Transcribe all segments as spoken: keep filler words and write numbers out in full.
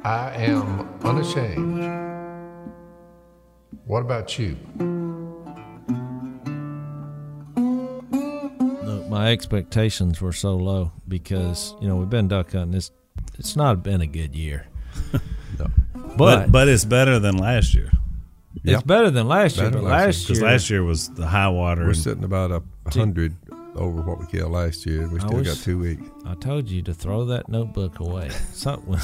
I am unashamed. What about you? Look, my expectations were so low because, you know, we've been duck hunting. It's, it's not been a good year. No. But, But but it's better than last year. it's Yep. better than last year. Better But than last last Because year, last year was the high water. We're and- sitting about a hundred over what we killed last year, and we I still wish- got two weeks. I told you to throw that notebook away. Something.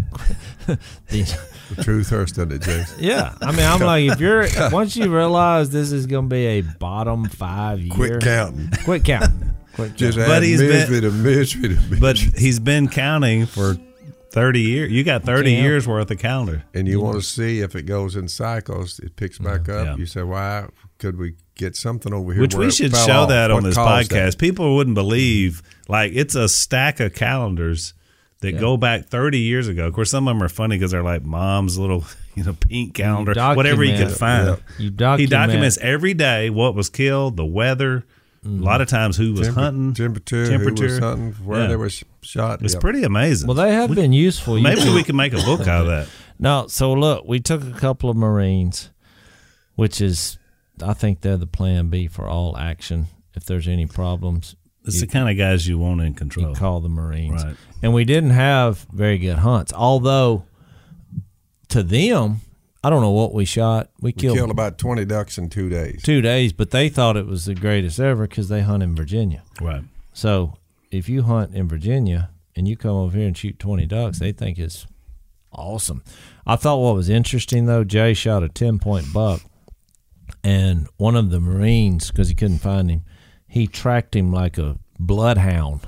the, The truth hurts, doesn't it, Jason? yeah, I mean, I'm like, if you're once you realize this is going to be a bottom five year, Quit counting. quit counting, quit Just counting. add he's misery been- to misery to misery. But he's been counting for thirty years. You got thirty Yeah. years worth of calendar. and you want to see if it goes in cycles, it picks back up. Yeah. You say, why could we get something over here? Which where we it should fell show off? that on What this caused podcast. that? People wouldn't believe, like, it's a stack of calendars that Yeah. go back thirty years ago. Of course, some of them are funny because they're like mom's little, you know, pink calendar, document- whatever he could find. Yeah. You document, He documents every day what was killed, the weather, Mm-hmm. a lot of times who was Temper- hunting. temperature, temperature. who was hunting, where Yeah. they were sh- shot. It's Yep. pretty amazing. Well, they have been useful. You Maybe can- we can make a book out of that. No, so look, we took a couple of Marines, which is, I think they're the plan B for all action. If there's any problems, It's you, the kind of guys you want in you control. call the Marines. Right. And we didn't have very good hunts, although to them, I don't know what we shot. We We killed, killed about twenty ducks in two days. two days, but they thought it was the greatest ever because they hunt in Virginia. Right. So if you hunt in Virginia and you come over here and shoot twenty ducks, they think it's awesome. I thought what was interesting, though, Jay shot a ten-point buck, and one of the Marines, because he couldn't find him, he tracked him like a bloodhound,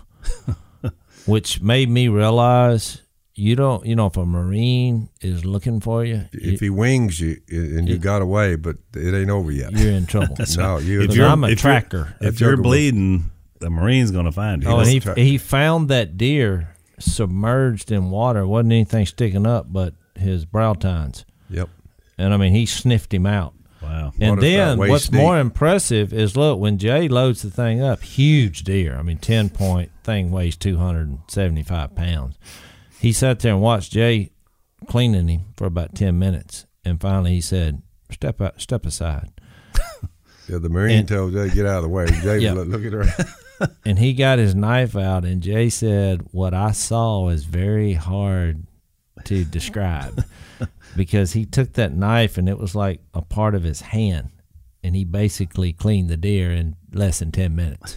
which made me realize you don't, you know, if a Marine is looking for you, If he wings you and you got away, but it ain't over yet. you're in trouble. No, you. If Because you're- I'm a if you're- tracker. If That you're joker will- bleeding, the Marine's going to find you. Oh, and he Tra- he found that deer submerged in water. Wasn't anything sticking up but his brow tines. Yep. And I mean, he sniffed him out. Wow. And Water's then about waist what's deep. more impressive is look, when Jay loads the thing up, huge deer. I mean, ten point thing weighs two hundred seventy-five pounds. He sat there and watched Jay cleaning him for about ten minutes. And finally he said, step out, step aside. Yeah, the Marine And- told Jay, get out of the way. Jay Yeah. was like, look at her. And he got his knife out, and Jay said, what I saw is very hard to describe because he took that knife and it was like a part of his hand, and he basically cleaned the deer in less than ten minutes.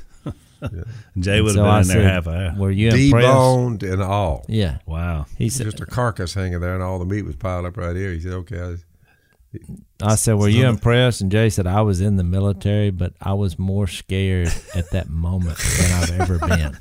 Jay And would so have I been in there said, half an hour. Were you impressed? Deboned and all. Yeah. Wow. He said, Just a carcass hanging there, and all the meat was piled up right here. He said, okay. I, I said, were you impressed? And Jay said, I was in the military, but I was more scared at that moment than I've ever been.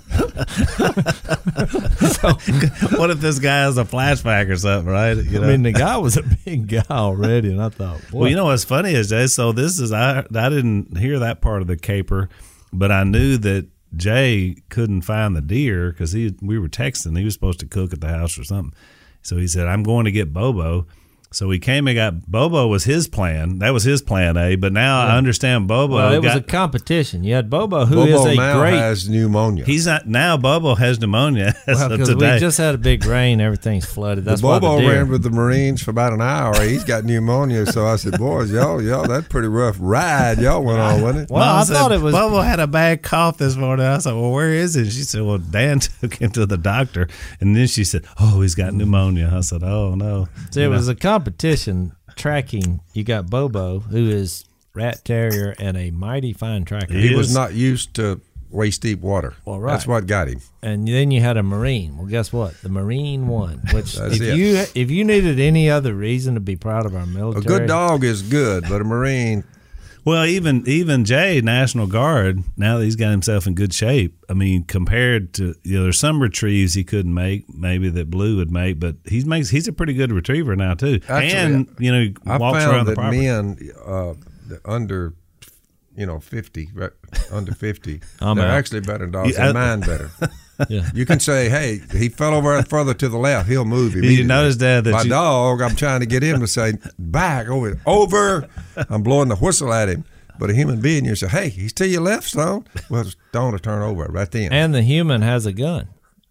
So, what if this guy has a flashback or something, right? You know? I mean, the guy was a big guy already, and I thought, boy, well, you know what's funny is, Jay, so this is, I, I didn't hear that part of the caper, but I knew that Jay couldn't find the deer because he we were texting. He was supposed to cook at the house or something. So he said, I'm going to get Bobo. So he came and got Bobo was his plan. That was his plan A. But now I understand Bobo. well, it was got, a competition. You had Bobo, who is Bobo a now great. has pneummonia. he's not now. Bobo has pneumonia as Well, of because we today. just had a big rain, everything's flooded. That's the why Bobo the deer. ran with the Marines for about an hour. He's got pneumonia. So I said, boys, y'all, y'all, that's a pretty rough ride y'all went on, wasn't it? Well, Mom I said, thought it was. Bobo had a bad cough this morning. I said, well, where is it? She said, well, Dan took him to the doctor. And then she said, oh, he's got pneumonia. I said, oh, no. See, it You know. was a competition tracking. You got Bobo, who is rat terrier and a mighty fine tracker. He He was is. not used to waist deep water. Well, right. That's what got him. And then you had a Marine. Well, guess what? The Marine won. Which, That's if it. you if you needed any other reason to be proud of our A military, good dog is good, but a Marine, Well, even even Jay, National Guard, now that he's got himself in good shape, I mean, compared to, you know, there's some retrieves he couldn't make, maybe that Blue would make, but he makes he's a pretty good retriever now, too. Actually, and, you know, he I walks found around the that property. men uh, the under, you know, fifty, right, under fifty, I'm they're out. actually better than dogs. Yeah, They I- mind better. Yeah. You can say, hey, he fell over further to the left. He'll move Did immediately. you notice, Dad, that My you, dog, I'm trying to get him to say, back, over, over. I'm blowing the whistle at him. But a human being, you say, hey, he's to your left, Stone. Well, Stone will turn over right then. and the human has a gun.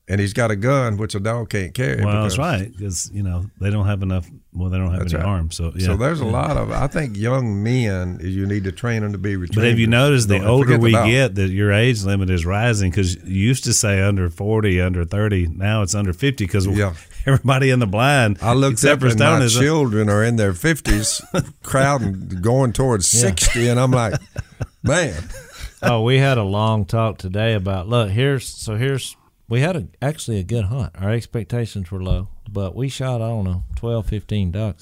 and he's got a gun, which a dog can't carry. Well, because, that's right, because you know they don't have enough. Well, they don't have That's any right. arms, so yeah. So there's a lot of. I think young men, you need to train them to be retrievers. But have you noticed the Don't older forget the we dog. get, that your age limit is rising? Because you used to say under forty, under thirty. Now it's under fifty because Yeah. everybody in the blind, I looked except up for and Stone, my is children are in their fifties, crowding, going towards Yeah. sixty, and I'm like, man. Oh, we had a long talk today about look here's so here's we had a actually a good hunt. Our expectations were low, but we shot I don't know twelve, fifteen ducks,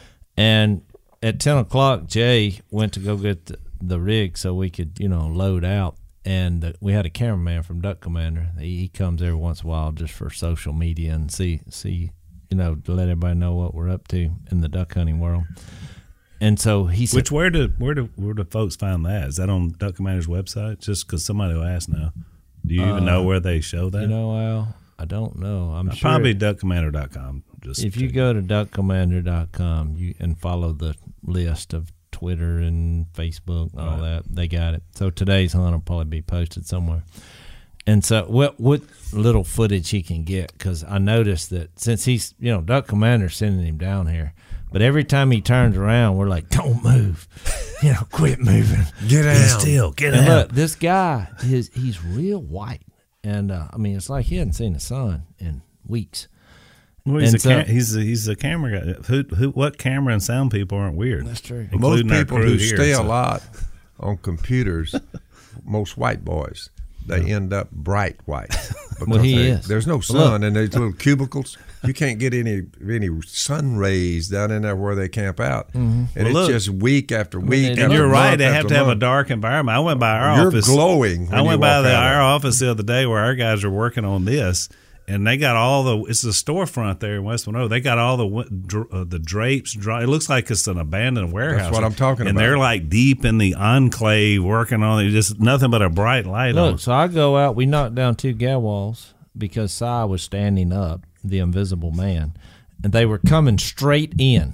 and at ten o'clock Jay went to go get the, the rig so we could you know load out, and the, we had a cameraman from Duck Commander. He, he comes every once in a while just for social media and see see you know to let everybody know what we're up to in the duck hunting world. And so he said, Which where do where do where do folks find that? Is that on Duck Commander's website? Just because somebody will ask now. Do you even know where they show that? you know, Al, I don't know. I'm Uh, sure Probably duck commander dot com. Just if you check. go to duck commander dot com you and follow the list of Twitter and Facebook and all Right. that, they got it. So today's hunt will probably be posted somewhere. And so what what little footage he can get, because I noticed that since he's, you know, Duck Commander's sending him down here, but every time he turns around, we're like, don't move. You know, quit moving. Get Be out. still, get And out. look, this guy, his, he's real white. And, uh, I mean, it's like he hadn't seen the sun in weeks. Well, he's, and a so- ca- he's a he's a camera guy. Who who? What camera and sound people aren't weird? That's true. Most Including our people crew who here, stay so- a lot on computers, most white boys, they end up bright white. Because Well, he they- is. There's no Look. sun in these little cubicles. You can't get any any sun rays down in there where they camp out, and Well, it's look. just week after week. And And after you're right. month They have after to have a month. dark environment. I went by our You're office. glowing. I when went you by walk the, out of our it. office the other day where our guys are working on this, and they got all the. It's a storefront there in West Monroe. They got all the wi- dr- uh, the drapes. Dry, it looks like it's an abandoned warehouse. what I'm talking and about. they're like deep in the enclave working on it. Just nothing but a bright light on. Look, so I go out. We knocked down two gal walls because Si was standing up, the invisible man, and they were coming straight in.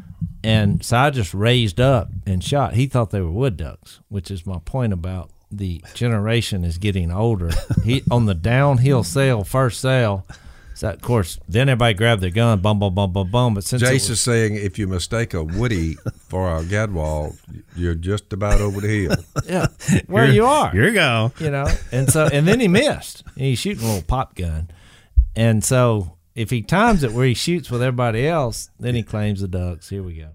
And Si just raised up and shot. He thought they were wood ducks, which is my point about the generation is getting older. He on the downhill sail, first sail. So of course, then everybody grabbed their gun, bum bum bum bum bum. But since it Jace was- is saying if you mistake a woody for a gadwall, you're just about over the hill. yeah, where you are, You're gone. you know. And so, and then he missed. And he's shooting a little pop gun, and so if he times it where he shoots with everybody else, then he claims the ducks. Here we go.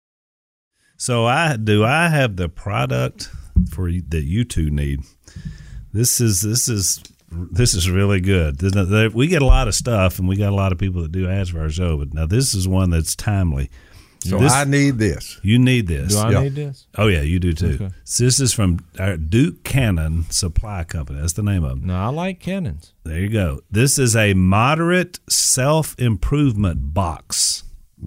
So I do. I have the product for you, that you two need. This is this is this is really good. There's no- there- We get a lot of stuff, and we got a lot of people that do ads for our show. But now this is one that's timely. So This- I need this. You need this. Do I Yeah. need this? Oh yeah, you do too. Okay. So this is from our Duke Cannon Supply Company. That's the name of them. No, I like cannons. There you go. This is a moderate self improvement box.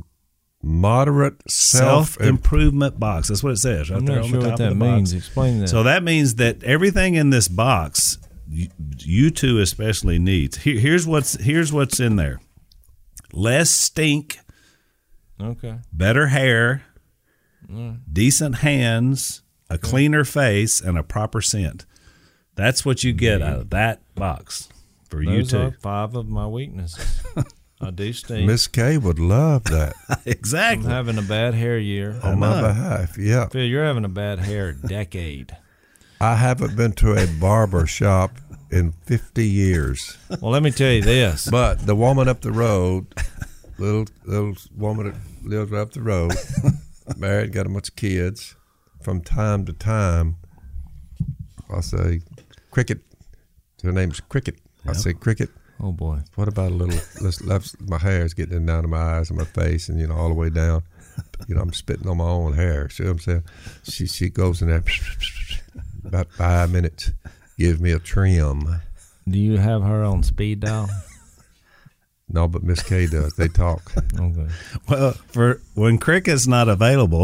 Moderate self Self improvement box. That's what it says right I'm there not on sure the what top of that the box. means. Explain that. So that means that everything in this box, you, you two especially needs. Here, here's what's here's what's in there: less stink, okay. better hair, decent hands, a cleaner face, and a proper scent. That's what you get out of that box for you Those two. are five of my weaknesses. I do stink. Miss K would love that I'm Exactly. having a bad hair year. on my know. behalf. Yeah. Phil, you're having a bad hair decade. I haven't been to a barber shop in fifty years. Well, let me tell you this. But the woman up the road, little little woman that lives right up the road, married, got a bunch of kids. From time to time, I'll say, Cricket. Her name's Cricket. I say, Cricket, Oh boy. what about a little, let's, let's, my hair is getting down to my eyes and my face and, you know, all the way down. You know, I'm spitting on my own hair. See what I'm saying? She, she goes in there, about five minutes, gives me a trim. Do you have her on speed dial? No, but Miss K does. They talk. Okay. Well, for when Cricket's not available,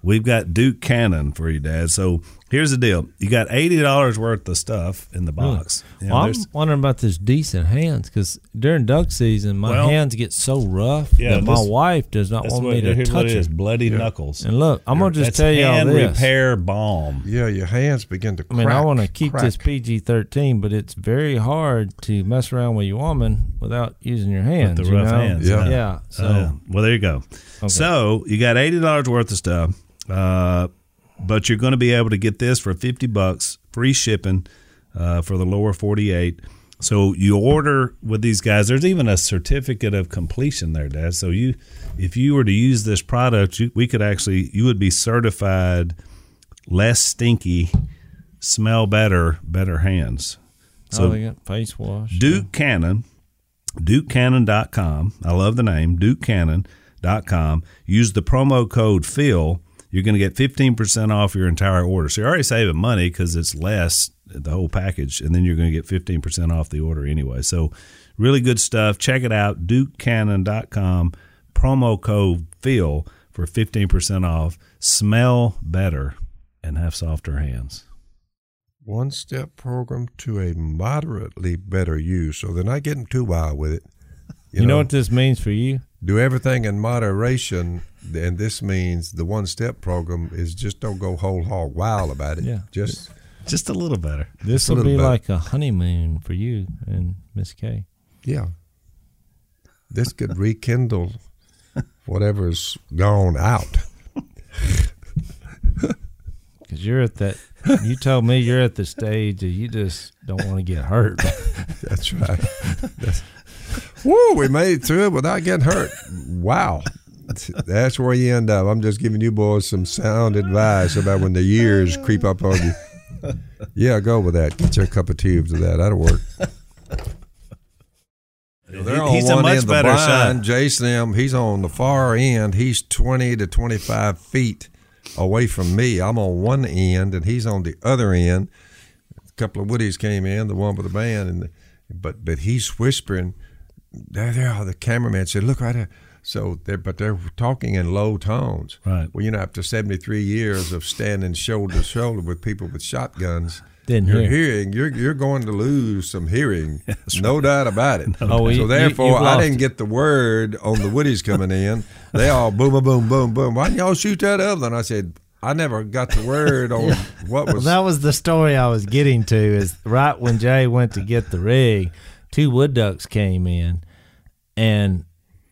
we've got Duke Cannon for you, Dad. So here's the deal: you got eighty dollars worth of stuff in the box. You know, Well, I'm there's- wondering about this decent hands because during duck season, my Well, hands get so rough yeah, that my this- wife does not that's want what, me to here's what touch it is: it. bloody knuckles. And look, I'm gonna just That's tell you all hand this. repair balm. Yeah, your hands begin to I mean, crack. I want to keep crack. this P G thirteen, but it's very hard to mess around with your woman without using your hands. the you rough know? hands, yeah. yeah. So Uh, well, there you go. So you got eighty dollars worth of stuff, uh, but you're going to be able to get this for fifty bucks, free shipping uh, for the lower forty-eight. So you order with these guys. There's even a certificate of completion there, Dad. So you, if you were to use this product, you, we could actually, you would be certified less stinky, smell better, better hands. so oh, they got face wash. Duke Cannon, Duke Cannon dot com. I love the name, Duke Cannon dot com. Use the promo code Phil. You're going to get fifteen percent off your entire order. So you're already saving money because it's less, the whole package, and then you're going to get fifteen percent off the order anyway. So really good stuff. Check it out, Duke Cannon dot com. Promo code Phil for fifteen percent off. Smell better and have softer hands. One-step program to a moderately better you. So they're not getting too wild with it. You, know, what this means for you? Do everything in moderation, and this means the one-step program is just don't go whole hog wild about it. Yeah. Just Just a little better. This Just a will little be better. like a honeymoon for you and Miss Kay. yeah. This could rekindle whatever's gone out. Because you're at that, you told me you're at the stage that you just don't want to get hurt. That's right. That's, woo, we made it through it without getting hurt. Wow. That's where you end up. I'm just giving you boys some sound advice about when the years creep up on you. Yeah, go with that. Get you a cup of tea of that. That'll work. They're on He's a one much end of the better blind. shot. Jason, he's on the far end. He's twenty to twenty-five feet away from me. I'm on one end, and he's on the other end. A couple of Woodies came in, the one with the band, and the, but but he's whispering. There, there are the cameraman said, "Look right there." So they're but they're talking in low tones. Right. Well, you know, after seventy-three years of standing shoulder to shoulder with people with shotguns, Didn't you're hear. hearing you're you're going to lose some hearing, no doubt about it. Oh, you- so you- therefore, you've I lost didn't it. get the word on the Woodies coming in. They all boom, boom, boom, boom, boom. Why didn't y'all shoot that other? And I said, I never got the word on what Well, was. that was the story I was getting to. Is right when Jay went to get the rig, two wood ducks came in, and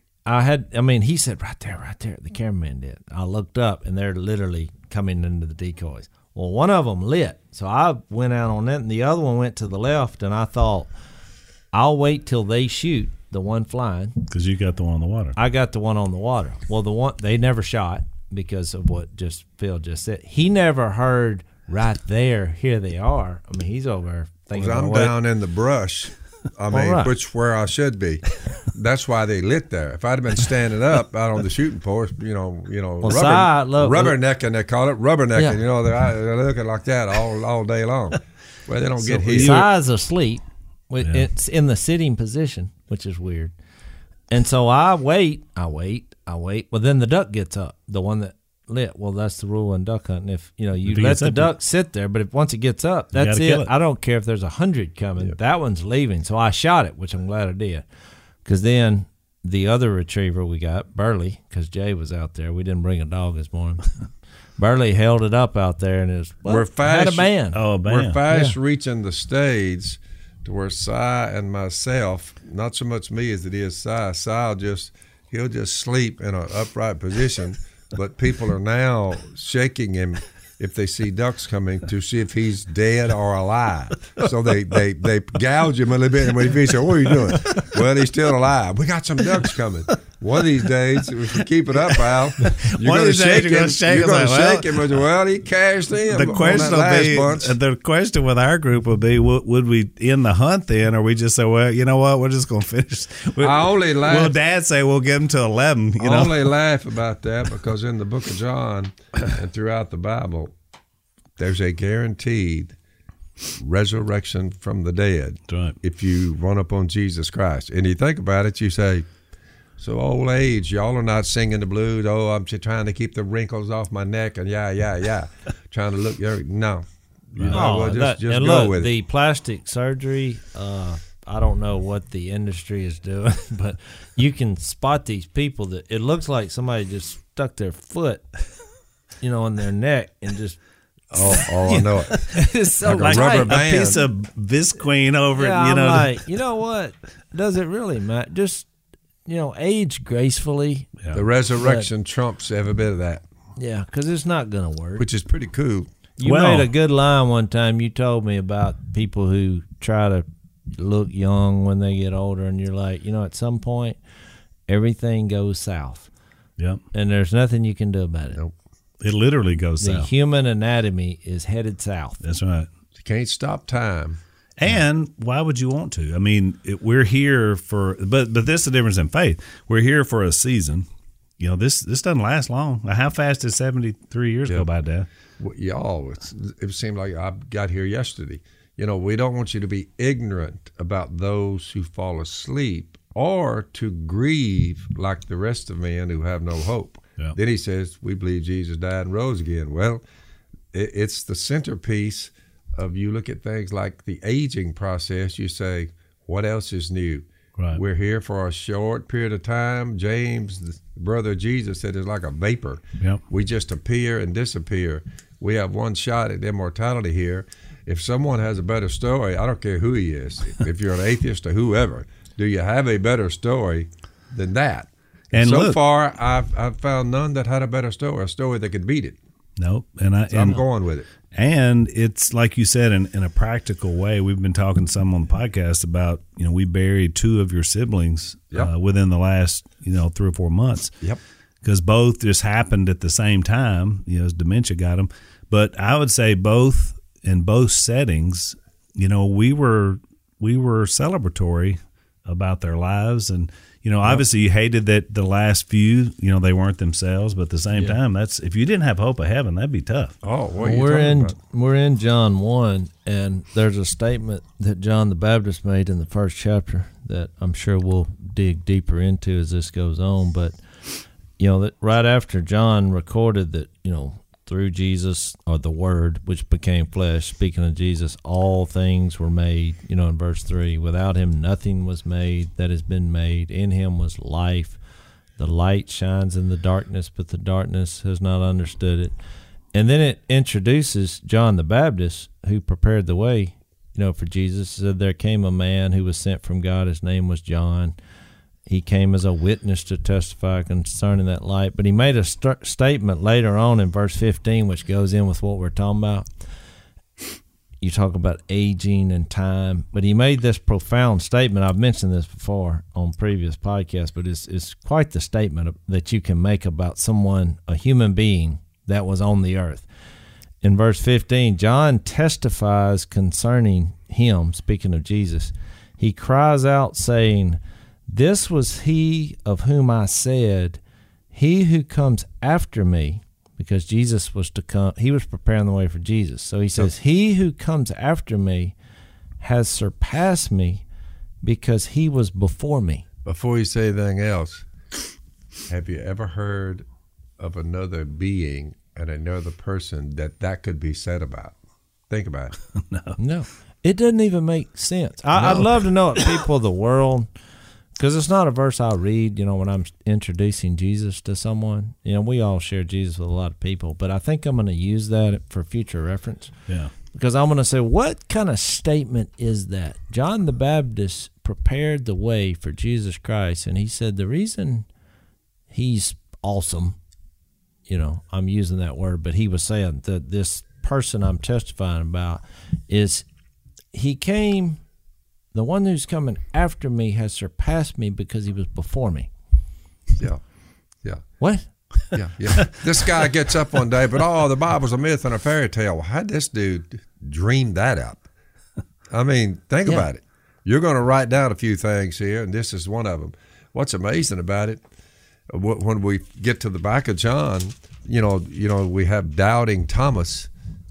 I had. I mean, he said right there, right there. The cameraman did. I looked up, and they're literally coming into the decoys. Well, one of them lit, so I went out on that, and the other one went to the left. And I thought, I'll wait till they shoot the one flying. Because you got the one on the water. I got the one on the water. Well, the one they never shot because of what just Phil just said. He never heard right there. Here they are. I mean, he's over there thinking. I'm about, down in the brush. I mean, right. which where I should be. That's why they lit there. If I'd have been standing up out on the shooting post, you know, you know, Well, rubber, side, look, rubbernecking, they call it rubbernecking. Yeah. You know, they're, they're looking like that all all day long. Well, they don't get The heat. side's asleep. With- Yeah. It's in the sitting position, which is weird. And so I wait, I wait, I wait. Well, then the duck gets up, the one that lit. Well, that's the rule in duck hunting. If you know you If it let gets the up, duck sit there, but if once it gets up, that's gotta it. kill it. I don't care if there's a hundred coming. That one's leaving. So I shot it, which I'm glad I did, because then the other retriever we got, Burley, because Jay was out there. We didn't bring a dog this morning. Burley held it up out there, and it was well, We're had a fast- band. Oh, man. We're fast reaching the stage to where Si and myself, not so much me as it is Si. Si'll just he'll just sleep in an upright position, but people are now shaking him if they see ducks coming to see if he's dead or alive. So they they, they gouge him a little bit, and when he says, "What are you doing?" Well, he's still alive. We got some ducks coming. One of these days, if you keep it up, Al, you're One of going to these days shake you're gonna him. shake You're him going to like, well, shake him. and say, Well, he cashed in. The on question that will last be, bunch. the question with our group would be, would, would we end the hunt then, or we just say, well, you know what, we're just going to finish. We, I only laugh. Will Dad say we'll get him to eleven? You I know, only laugh about that because in the book of John and throughout the Bible, there's a guaranteed resurrection from the dead That's right. if you run up on Jesus Christ. And you think about it, you say, So old age, y'all are not singing the blues. Oh, I'm just trying to keep the wrinkles off my neck and yeah, yeah, yeah, trying to look. No, you know, Oh, well, just, that- just and go look, with the it. plastic surgery. Uh, I don't know what the industry is doing, but you can spot these people that it looks like somebody just stuck their foot, you know, in their neck and just. Oh, oh, I know it. It's so Like a tight. rubber A band. piece of Visqueen over Yeah, it, you I'm know. like, you know what? Does it really matter? Just, you know, age gracefully. Yeah. The resurrection trumps every bit of that, Yeah, because it's not going to work. which is pretty cool. You Well- made a good line one time. You told me about people who try to look young when they get older, and you're like, you know, at some point, everything goes south, Yep. and there's nothing you can do about it. Nope. It literally goes The south. human anatomy is headed south. That's right. You can't stop time. And why would you want to? I mean, it, we're here for, but but this is the difference in faith. We're here for a season. You know, this this doesn't last long. How fast did seventy-three years Yeah. go by, Dad? Well, y'all, it's, it seemed like I got here yesterday. You know, we don't want you to be ignorant about those who fall asleep or to grieve like the rest of men who have no hope. Yeah. Then he says, we believe Jesus died and rose again. Well, it, it's the centerpiece of you look at things like the aging process. You say, what else is new? Right. We're here for a short period of time. James, the brother of Jesus, said it's like a vapor. Yep. We just appear and disappear. We have one shot at immortality here. If someone has a better story, I don't care who he is, if you're an atheist or whoever, do you have a better story than that? And so look- far, I've, I've found none that had a better story, a story that could beat it. Nope. And I So and, I'm going with it. And it's like you said, in, in a practical way. We've been talking some on the podcast about, you know, we buried two of your siblings Yep. uh, within the last, you know, three or four months. Yep. Because both just happened at the same time, you know, as dementia got them. But I would say both in both settings, you know, we were we were celebratory about their lives. And, you know, obviously you hated that the last few, you know, they weren't themselves. But at the same time, that's if you didn't have hope of heaven, that'd be tough. Oh, what are you we're talking in about? we're in John one, and there's a statement that John the Baptist made in the first chapter that I'm sure we'll dig deeper into as this goes on. But you know that right after John recorded that, you know, through Jesus, or the Word which became flesh, speaking of Jesus, all things were made. You know, in verse three, without him nothing was made that has been made. In him was life. The light shines in the darkness, but the darkness has not understood it. And then it introduces John the Baptist, who prepared the way, you know, for Jesus. It said there came a man who was sent from God. His name was John. He came as a witness to testify concerning that light. But he made a st- statement later on in verse fifteen, which goes in with what we're talking about. You talk about aging and time, but he made this profound statement. I've mentioned this before on previous podcasts, but it's it's quite the statement that you can make about someone, a human being that was on the earth. In verse fifteen, John testifies concerning him, speaking of Jesus. He cries out saying, "This was he of whom I said, he who comes after me," because Jesus was to come, he was preparing the way for Jesus. So he says, "He who comes after me has surpassed me because he was before me." Before you say anything else, have you ever heard of another being and another person that that could be said about? Think about it. No, it doesn't even make sense. I, I'd No. love to know what people of the world, because it's not a verse I read, you know, when I'm introducing Jesus to someone. You know, we all share Jesus with a lot of people, but I think I'm going to use that for future reference. Yeah. Because I'm going to say, what kind of statement is that? John the Baptist prepared the way for Jesus Christ, and he said the reason he's awesome, you know, I'm using that word, but he was saying that this person I'm testifying about is he came, the one who's coming after me has surpassed me because he was before me. Yeah, yeah, What? yeah, yeah. This guy gets up one day, but oh, the Bible's a myth and a fairy tale. Well, how'd this dude dream that up? I mean, think Yeah. about it. You're going to write down a few things here, and this is one of them. What's amazing about it, wh- when we get to the back of John, you know, you know, we have doubting Thomas,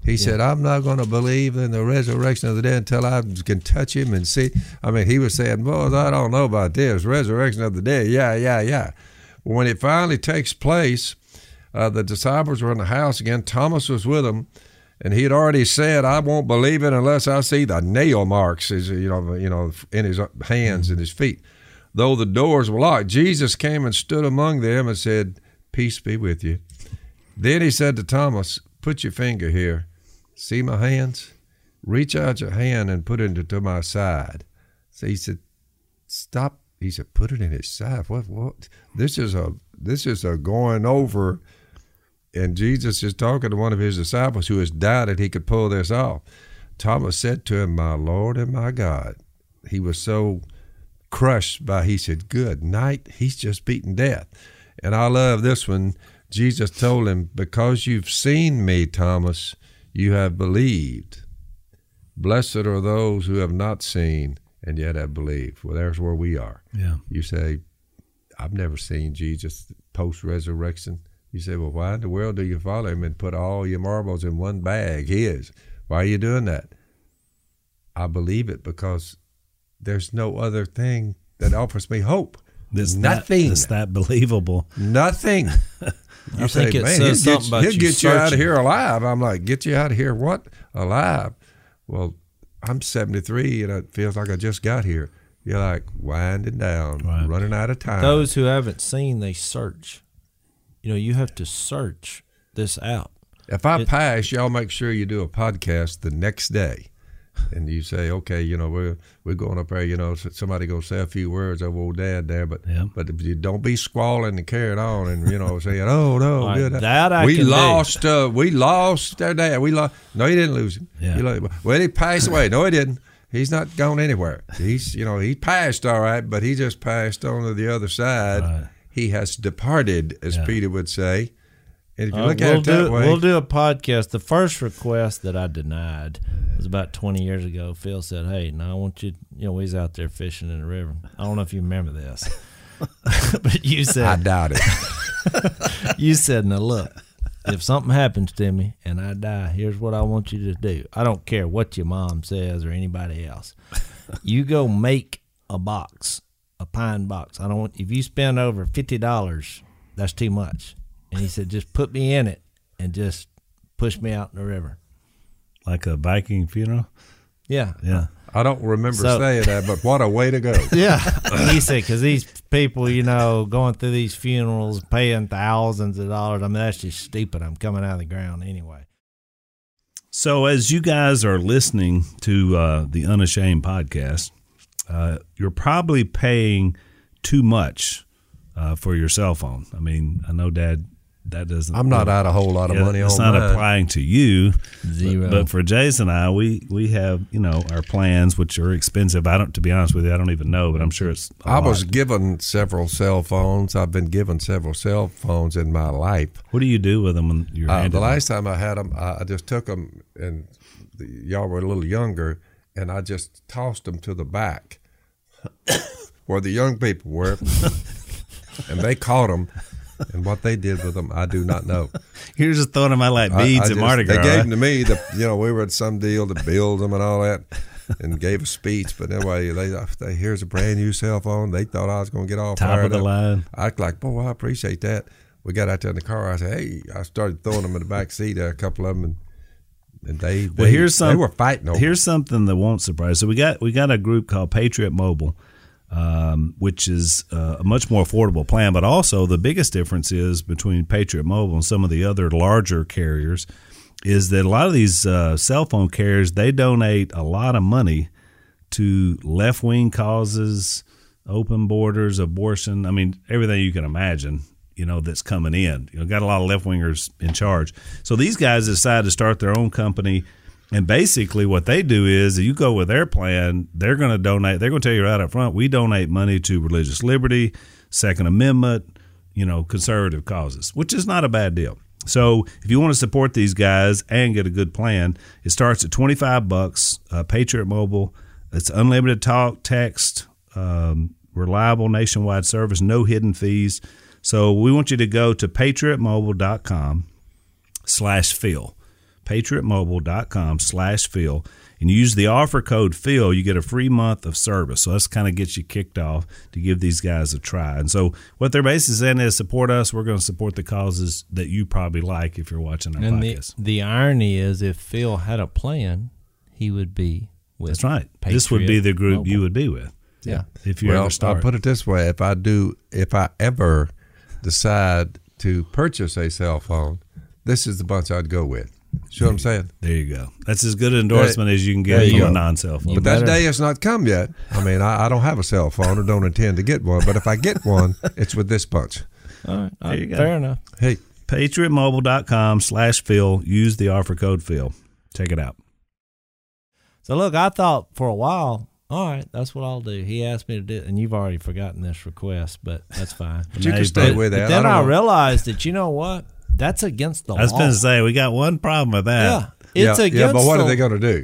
He yeah. said, I'm not going to believe in the resurrection of the dead until I can touch him and see. I mean, he was saying, boys, I don't know about this. Resurrection of the dead, yeah, yeah, yeah. When it finally takes place, uh, the disciples were in the house again. Thomas was with them, and he had already said, I won't believe it unless I see the nail marks, you know, you know, in his hands and his feet. Though the doors were locked, Jesus came and stood among them and said, peace be with you. Then he said to Thomas, put your finger here. See my hands? Reach out your hand and put it into my side. So he said, stop. He said, put it in his side. What? What? This is a this is a going over. And Jesus is talking to one of his disciples who has doubted he could pull this off. Thomas said to him, my Lord and my God. He was so crushed by, he said, good night. He's just beaten death. And I love this one. Jesus told him, because you've seen me, Thomas, you have believed. Blessed are those who have not seen and yet have believed. Well, there's where we are. Yeah. You say, I've never seen Jesus post-resurrection. You say, well, why in the world do you follow him and put all your marbles in one bag, his? Why are you doing that? I believe it because there's no other thing that offers me hope. There's nothing. That, it's that believable. Nothing. You I say, think it man, says he'll something get, about he'll you get you out of searching. here alive. I'm like, get you out of here what? Alive? Well, I'm seventy-three and it feels like I just got here. You're like winding down, Right. running out of time. Those who haven't seen, they search. You know, you have to search this out. If I It- pass, y'all make sure you do a podcast the next day. And you say, okay, you know, we're we're going up there, you know, somebody go say a few words of old dad there, but Yeah. but if you don't be squalling and carrying on and, you know, saying, oh, no, Like, good. that I we can do. lost, uh, we lost their dad. We lost. No, you didn't lose him. Yeah. You lo- well, he passed away. No, he didn't. He's not gone anywhere. He's, you know, he passed all right, but he just passed on to the other side. Right. He has departed, as Yeah. Peter would say. And if you Uh, look we'll at it that do, way, We'll do a podcast. The first request that I denied was about twenty years ago. Phil said, hey, now I want you, you know, we was out there fishing in the river. I don't know if you remember this. But you I said, doubt it. you said, now look, if something happens to me and I die, here's what I want you to do. I don't care what your mom says or anybody else. You go make a box, a pine box. I don't want, if you spend over fifty dollars, that's too much. And he said, just put me in it and just push me out in the river. Like a Viking funeral. Yeah. Yeah. I don't remember So- saying that, but what a way to go. Yeah. And he said, because these people, you know, going through these funerals, paying thousands of dollars, I mean, that's just stupid. I'm coming out of the ground anyway. So as you guys are listening to uh, the Unashamed podcast, uh, you're probably paying too much uh, for your cell phone. I mean, I know, Dad, that doesn't. I'm not out a whole lot of yeah, money it's on not mine. applying to you. Zero. But, but for Jason and I, we we have, you know, our plans, which are expensive. I don't, to be honest with you, I don't even know, but I'm sure it's. a I was lot. given several cell phones. I've been given several cell phones in my life. What do you do with them when you're Uh, handed the them? last time I had them, I, I just took them, and the, y'all were a little younger, and I just tossed them to the back where the young people were, and they caught them. And what they did with them, I do not know. You're just throwing them out like I- beads I at just- Mardi Gras. They gave right? them to me. The, you know, we were at some deal to build them and all that, and gave a speech. But anyway, they, they here's a brand new cell phone. They thought I was going to get all Top fired of the up. line. I was like, boy, I appreciate that. We got out there in the car. I said, hey, I started throwing them in the back seat. A couple of them, and, and they, they, Well, here's some, they were fighting over. Here's something that won't surprise. So we got we got a group called Patriot Mobile, um, which is uh, a much more affordable plan. But also the biggest difference is between Patriot Mobile and some of the other larger carriers is that a lot of these uh, cell phone carriers, they donate a lot of money to left wing causes, open borders, abortion. I mean, everything you can imagine, you know, that's coming in. You know, got a lot of left wingers in charge. So these guys decided to start their own company. And basically what they do is you go with their plan, they're going to donate. They're going to tell you right up front, we donate money to religious liberty, Second Amendment, you know, conservative causes, which is not a bad deal. So if you want to support these guys and get a good plan, it starts at twenty-five bucks, uh, Patriot Mobile. It's unlimited talk, text, um, reliable nationwide service, no hidden fees. So we want you to go to patriotmobile.com slash Phil. patriotmobile.com slash Phil, and you use the offer code Phil, you get a free month of service. So that's kind of gets you kicked off to give these guys a try. And so what they're basically saying is support us. We're going to support the causes that you probably like if you're watching our and podcast. The, the irony is if Phil had a plan, he would be with That's right. Patriot This would be the group Mobile. you would be with. Yeah. If you well, ever start. I'll put it this way: if I do, if I ever decide to purchase a cell phone, this is the bunch I'd go with. See what I'm saying? There you go. That's as good an endorsement There- as you can there get you from a go. non-cell phone. But better- that day has not come yet. I mean, I, I don't have a cell phone or don't intend to get one. But if I get one, it's with this bunch. All right. There you go. Fair enough. Hey, patriotmobile.com slash Phil. Use the offer code Phil. Check it out. So look, I thought for a while, all right, that's what I'll do. He asked me to do it, and you've already forgotten this request, but that's fine. but you Now can you stay put- with But that. then I I, don't know. realized that, you know what? That's against the I was law. going to say, we got one problem with that. yeah, it's yeah, against yeah, but what the, are they going to do?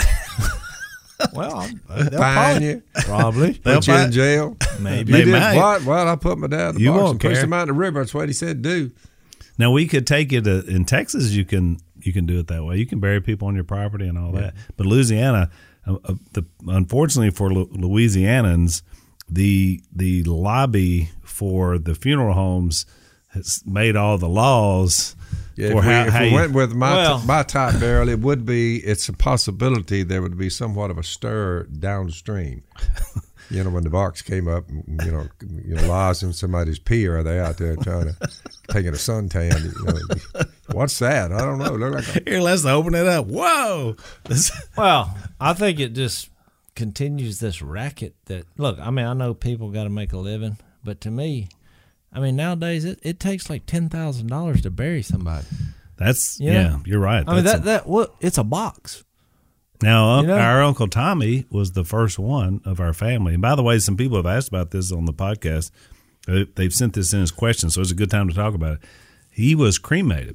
Well, I'm- they'll Fine probably, you? probably. They'll Put you in find- jail? Maybe. You They did might. what? Well, I put my dad in the You box won't and pushed care. him out in the river. That's what he said do. Now, we could take it to, in Texas, you can you can do it that way. You can bury people on your property and all that. But Louisiana, uh, uh, the, unfortunately for Lu- Louisianans, the the lobby for the funeral homes has made all the laws Yeah, for if we, how, if how we you, went with my Well- my type barrel, it would be. It's a possibility there would be somewhat of a stir downstream. You know, when the box came up, you know, you know, lies in somebody's pier, are they out there trying to taking a suntan? You know, what's that? I don't know. Look like a, Here, let's open it up. Whoa. This- Well, I think it just continues this racket that, look, I mean, I know people got to make a living, but to me, I mean, nowadays it, it takes like ten thousand dollars to bury somebody. That's, Yeah. yeah, you're right. I mean, That's that, that, what, it's a box. Now, un- You know? our Uncle Tommy was the first one of our family. And by the way, some people have asked about this on the podcast. They- They've sent this in as questions, so it's a good time to talk about it. He was cremated.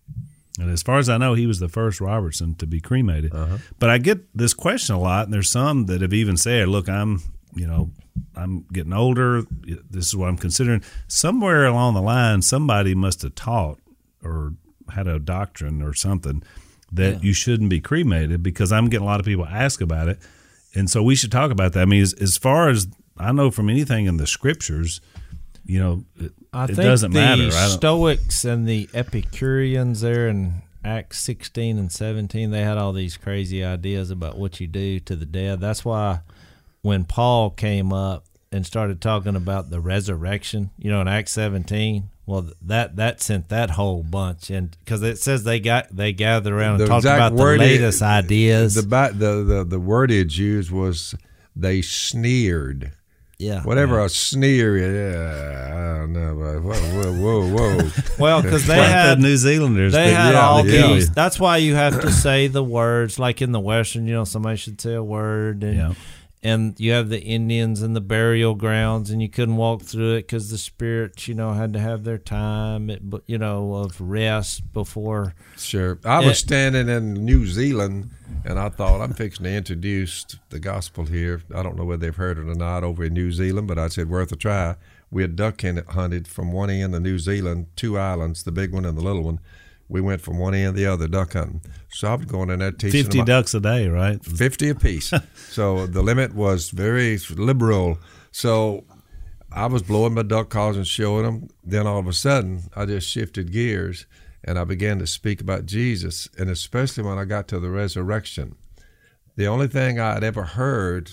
And as far as I know, he was the first Robertson to be cremated. Uh-huh. But I get this question a lot, and there's some that have even said, look, I'm, you know, I'm getting older. This is what I'm considering. Somewhere along the line, somebody must have taught or had a doctrine or something that Yeah. you shouldn't be cremated, because I'm getting a lot of people ask about it. And so we should talk about that. I mean, as, as far as I know from anything in the scriptures, you know, it, I it think doesn't the matter. I don't, Stoics and the Epicureans there in Acts sixteen and seventeen, they had all these crazy ideas about what you do to the dead. That's why when Paul came up and started talking about the resurrection, you know, in Acts seventeen, well, that that sent that whole bunch, and because it says they got they gathered around and The talked exact about the word- latest ideas. the, ba- the the the wordage used was they sneered. yeah, Whatever a sneer is, yeah, I don't know. But whoa, whoa, whoa, whoa. well, because they like had the New Zealanders. They that- had yeah, all yeah. these. That's why you have to say the words. Like in the Western, you know, somebody should say a word, and Yeah. and you have the Indians and the burial grounds, and you couldn't walk through it because the spirits, you know, had to have their time, it- you know, of rest before. Sure. I Yeah. was standing in New Zealand, and I thought, I'm fixing to introduce the gospel here. I don't know whether they've heard it or not over in New Zealand, but I said, worth a try. We had duck hunted from one end of New Zealand, two islands, the big one and the little one. We went from one end to the other duck hunting. So I was going in there teaching fifty them ducks a day, right? fifty apiece. So the limit was very liberal. So I was blowing my duck calls and showing them. Then all of a sudden, I just shifted gears and I began to speak about Jesus, and especially when I got to the resurrection. The only thing I had ever heard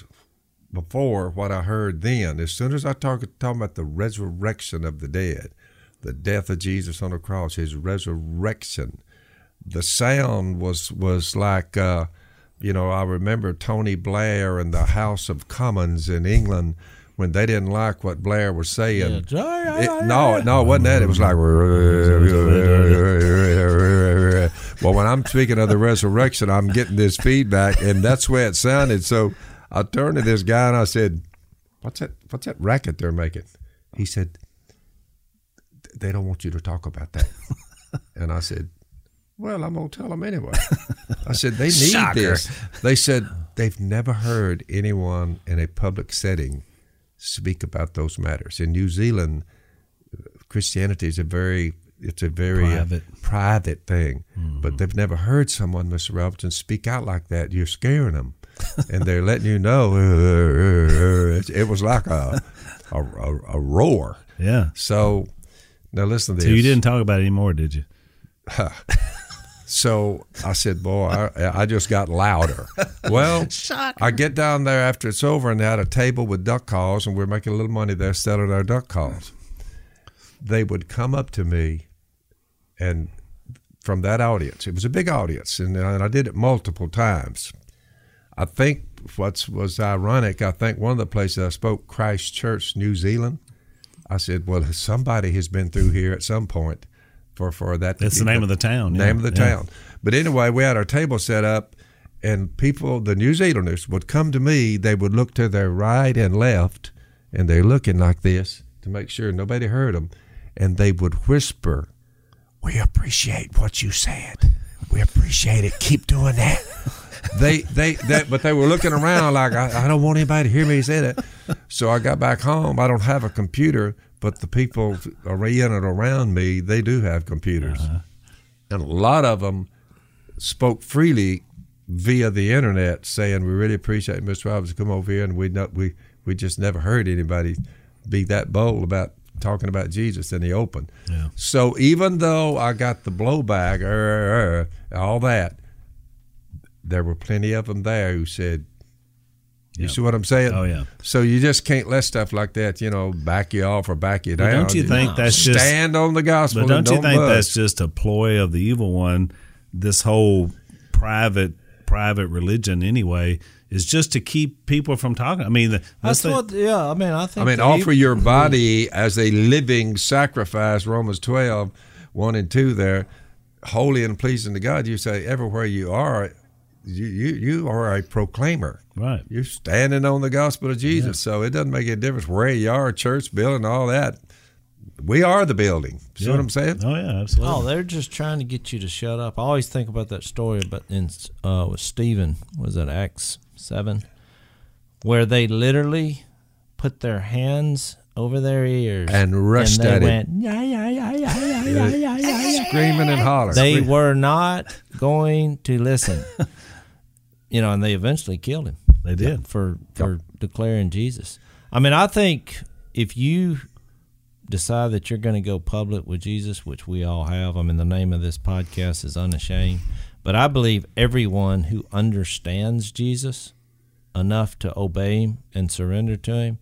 before what I heard then, as soon as I talk, talking about the resurrection of the dead, the death of Jesus on the cross, his resurrection, the sound was was like, uh, you know, I remember Tony Blair and the House of Commons in England when they didn't like what Blair was saying. Yeah. It, no, no, it wasn't that. It was like, well, when I'm speaking of the resurrection, I'm getting this feedback, and that's where it sounded. So I turned to this guy and I said, "What's that? What's that racket they're making?" He said, "They don't want you to talk about that." And I said, "Well, I'm gonna tell them anyway." I said, "They need Shocker. this." They said they've never heard anyone in a public setting speak about those matters. In New Zealand, Christianity is a very it's a very Private. Uh, private thing. Mm-hmm. But they've never heard someone, Mister Robertson, speak out like that. You're scaring them, and they're letting you know. Uh, uh, uh, it, it was like a a, a a roar. Yeah. So now listen to so this. So you didn't talk about it anymore, did you? So I said, boy, I, I just got louder. Well, Shocker. I get down there after it's over and they had a table with duck calls, and we're making a little money there selling our duck calls. They would come up to me, and from that audience, it was a big audience, and, and I did it multiple times. I think what was ironic, I think one of the places I spoke, Christchurch, New Zealand, I said, well, somebody has been through here at some point. For, for that That's the name of the town. Yeah. Name of the yeah. town. But anyway, we had our table set up, and people, the New Zealanders, would come to me. They would look to their right and left, and they're looking like this to make sure nobody heard them. And they would whisper, "We appreciate what you said. We appreciate it. Keep doing that." they, they, that, but they were looking around like, I, I don't want anybody to hear me say that. So I got back home. I don't have a computer. But the people in and around me, they do have computers. Uh-huh. And a lot of them spoke freely via the internet saying, we really appreciate Mister Roberts come over here, and we not, we we just never heard anybody be that bold about talking about Jesus in the open. Yeah. So even though I got the blowback, er, er, er, all that, there were plenty of them there who said, You yep. see what I'm saying? Oh, yeah. So you just can't let stuff like that, you know, back you off or back you but down. Don't you think no. that's just stand on the gospel? But don't, and you don't think budge. That's just a ploy of the evil one? This whole private private religion, anyway, is just to keep people from talking. I mean, that's the, what. Yeah, I mean, I think. I mean, offer evil, your body as a living sacrifice. Romans twelve, one and two. There, holy and pleasing to God. You say everywhere you are. You, you you are a proclaimer. Right. You're standing on the gospel of Jesus. Yeah. So it doesn't make any difference where you are, church, building, all that. We are the building. See yeah. what I'm saying? Oh, yeah, absolutely. Oh, they're just trying to get you to shut up. I always think about that story but in uh, with Stephen, was it Acts seven, where they literally put their hands over their ears and rushed and they at went, it. Yeah, yeah, yeah, yeah, yeah, yeah, yeah, yeah, yeah. Screaming and hollering. They were not going to listen. You know, and they eventually killed him. They did. For for yep. declaring Jesus. I mean, I think if you decide that you're going to go public with Jesus, which we all have, I mean, the name of this podcast is Unashamed, but I believe everyone who understands Jesus enough to obey him and surrender to him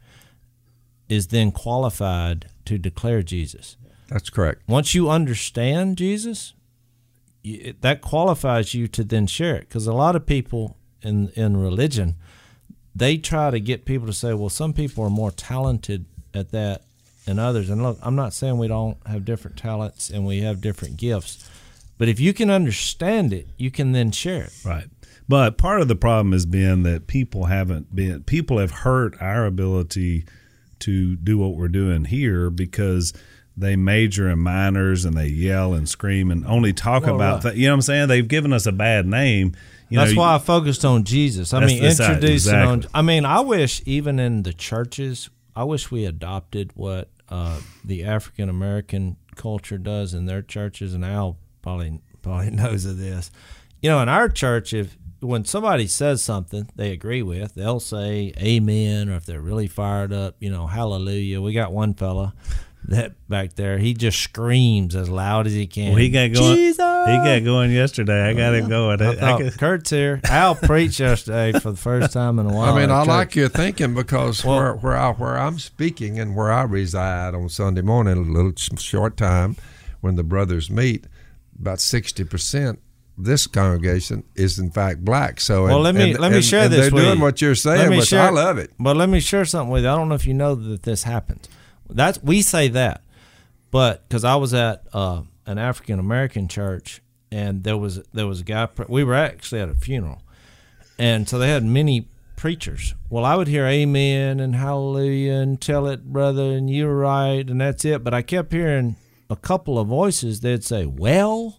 is then qualified to declare Jesus. That's correct. Once you understand Jesus, you, that qualifies you to then share it. Because a lot of people in in religion, they try to get people to say, well, some people are more talented at that than others. And look, I'm not saying we don't have different talents and we have different gifts. But if you can understand it, you can then share it. Right. But part of the problem has been that people haven't been, people have hurt our ability to do what we're doing here because they major in minors and they yell and scream and only talk well, about right. that. You know what I'm saying? They've given us a bad name. You that's know, why I focused on Jesus. I mean, introducing exactly. on. I mean, I wish even in the churches, I wish we adopted what uh, the African American culture does in their churches, and Al probably probably knows of this. You know, in our church, if when somebody says something they agree with, they'll say amen, or if they're really fired up, you know, hallelujah. We got one fella that back there, he just screams as loud as he can. Well, he got going. Jesus! He got going yesterday. I got him going. I, I, thought, I could, Kurt's here. Al preached yesterday for the first time in a while. I mean, I church. like your thinking because well, where where, I, where I'm speaking and where I reside on Sunday morning, a little short time when the brothers meet, about sixty percent. This congregation is in fact black. So well, and, let me and, let me and, share and this. They're with doing you. what you're saying, which share, I love it. But let me share something with you. I don't know if you know that this happens. That's we say that, but because I was at uh, an African American church, and there was there was a guy. We were actually at a funeral, and so they had many preachers. Well, I would hear amen and hallelujah and tell it, brother, and you're right, and that's it. But I kept hearing a couple of voices. They'd say, well,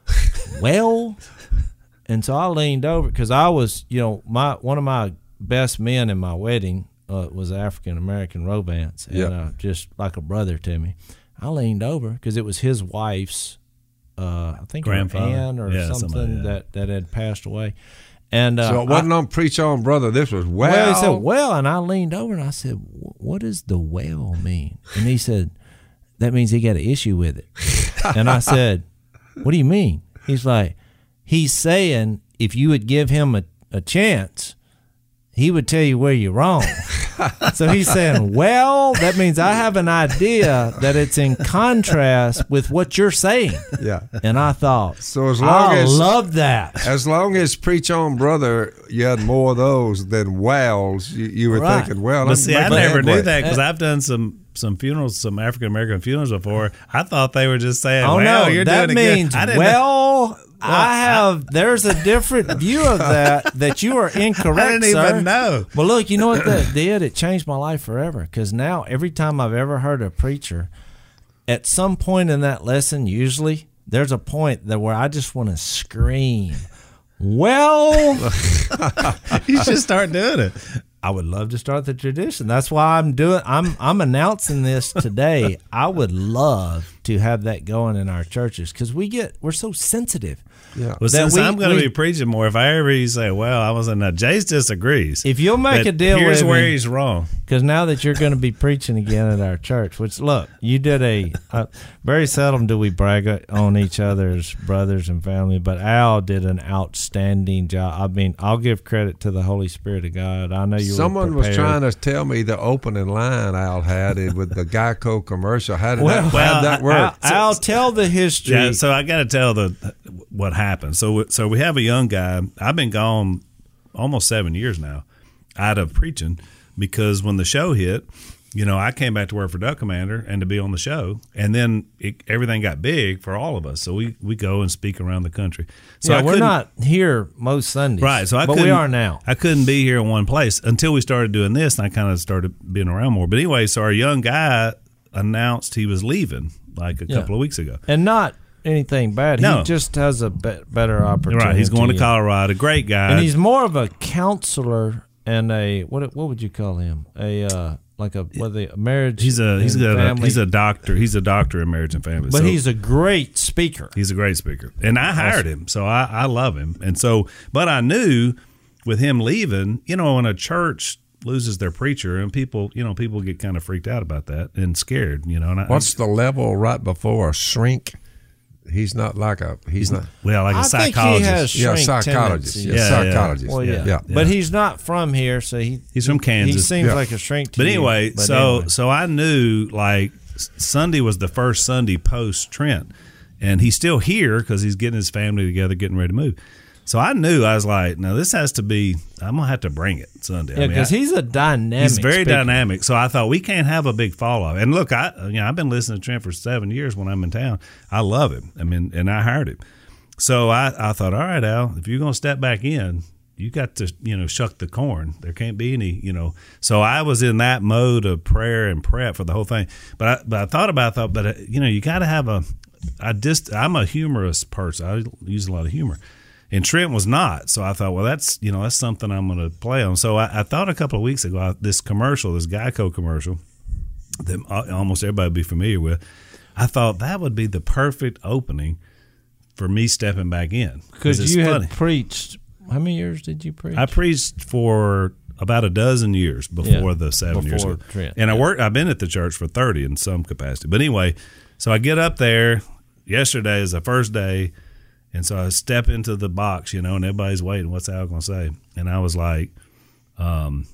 well. And so I leaned over because I was, you know, my one of my best men in my wedding uh, was African American Romance, and yep. uh, just like a brother to me. I leaned over because it was his wife's, uh, I think, her Grandfather. aunt or Yeah, something somebody, yeah. that, that had passed away. And uh, So it wasn't I, on Preach On, Brother. This was well. well, he said, well, and I leaned over and I said, what does the well mean? And he said, that means he got an issue with it. And I said, what do you mean? He's like, he's saying if you would give him a, a chance, he would tell you where you're wrong. So he's saying, well, that means I have an idea that it's in contrast with what you're saying. Yeah. And I thought, So as long I as love that. as long as Preach On, Brother, you had more of those than wows, you, you were Right. thinking, well, But I'm see, I making never headway. knew that because I've done some some funerals, some African American funerals before. I thought they were just saying, Oh well, no, you're that doing it means good. I didn't know. well. I have. There's a different view of that. That you are incorrect, I didn't sir. even know. Well, look, you know what that did? It changed my life forever. Because now, every time I've ever heard a preacher, at some point in that lesson, usually there's a point that where I just want to scream. Well, You should start doing it. I would love to start the tradition. That's why I'm doing. I'm I'm announcing this today. I would love to have that going in our churches because we get we're so sensitive. Yeah. Well, That since we- I'm going to we- be preaching more, if I ever hear you say, well, I wasn't, now Jace disagrees. If you'll make But a deal here's with where me, he's wrong. because now that you're going to be preaching again at our church, which look, you did a uh, very seldom do we brag on each other's brothers and family, but Al did an outstanding job. I mean, I'll give credit to the Holy Spirit of God. I know you. Someone were was prepared. trying to tell me the opening line Al had it with the Geico commercial. How did Well, that, well, how'd that Al, work? Al, tell the history. Yeah, so I got to tell the what happened. So, so we have a young guy. I've been gone almost seven years now, out of preaching, because when the show hit, you know, I came back to work for Duck Commander and to be on the show, and then it, everything got big for all of us. So we, we go and speak around the country. So yeah, I we're couldn't- not here most Sundays, right. So I but we couldn't- are now. I couldn't be here in one place until we started doing this, and I kind of started being around more. But anyway, so our young guy announced he was leaving like a Yeah. couple of weeks ago. And not anything bad. No. He just has a be- better opportunity. Right, he's going to Colorado. Great guy. and he's more of a counselor and a what? What would you call him? A uh, like a what the marriage. He's a he's and a family. he's a doctor. He's a doctor in marriage and family. but So he's a great speaker. he's a great speaker, and I hired him, so I, I love him. And so, but I knew with him leaving, you know, when a church loses their preacher, and people, you know, people get kind of freaked out about that and scared, you know. And I, What's the level right before a shrink? He's not like a. He's not. well, like a I think psychologist. he has Yeah, shrink psychologist. tendencies. Yeah, Yeah, yeah. psychologist. Well, yeah. yeah. Yeah. But he's not from here, so he He's from Kansas. He seems Yeah. like a shrink to But you, anyway, but so anyway. so I knew like S- Sunday was the first Sunday post Trent, and he's still here because he's getting his family together, getting ready to move. So I knew I was like, now this has to be. I'm gonna have to bring it Sunday. I yeah, mean, because I- he's a dynamic. He's very speaker. dynamic. So I thought we can't have a big fall off. And look, I you know I've been listening to Trent for seven years when I'm in town. I love him. I mean, and I hired him. So I, I thought, all right, Al, if you're gonna step back in, you got to you know shuck the corn. There can't be any you know. So I was in that mode of prayer and prep for the whole thing. But I, but I thought about I thought, but uh, you know you got to have a. I just I'm a humorous person. I use a lot of humor. And Trent was not. So I thought, well, that's, you know, that's something I'm going to play on. So I, I thought a couple of weeks ago, I, this commercial, this Geico commercial that almost everybody would be familiar with, I thought that would be the perfect opening for me stepping back in. Because it's you funny. had preached. How many years did you preach? I preached for about a dozen years before Yeah, the seven years before ago. Trent, And I yeah. worked, I've been at the church for thirty in some capacity. But anyway, so I get up there. Yesterday is the first day. And so I step into the box, you know, and everybody's waiting. What's Al going to say? And I was like, um,